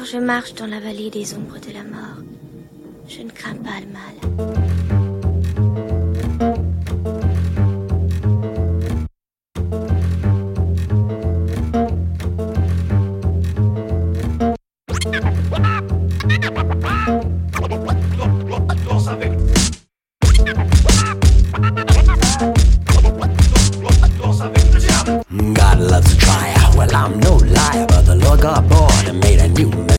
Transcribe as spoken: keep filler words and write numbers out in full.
je marche dans la vallée des ombres de la mort. Je ne crains pas le mal. God loves a try, well I'm no